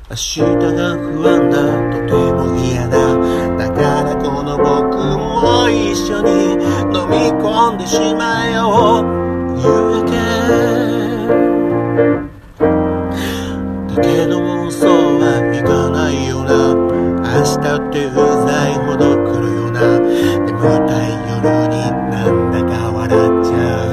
明日が不安だ、とても嫌だ。だからこの僕も一緒に飲み込んでしまえよ夕焼け。だけどもそうはいかないよな。明日ってうざいほど来るよな。眠たい夜になんだか笑っちゃ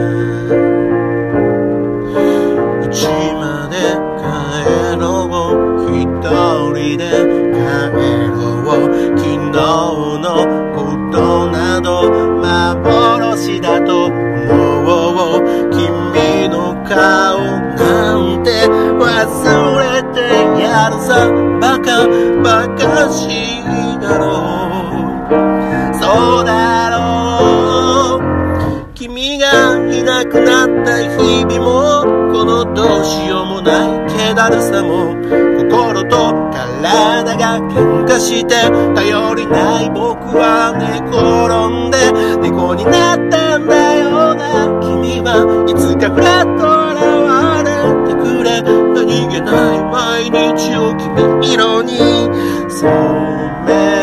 う。家まで帰ろう、一人で帰ろう。昨日のことなど幻だと思う。君の顔なんて忘れてやるさ。バカバカしいだろう。そうだろう。君がいなくなった日々も、このどうしようもない気だるさも、心と体が喧嘩して頼りない僕は寝転んで猫になったんだよな。君はいつかふらっと現れてくれ。何気ない毎日を君色に染め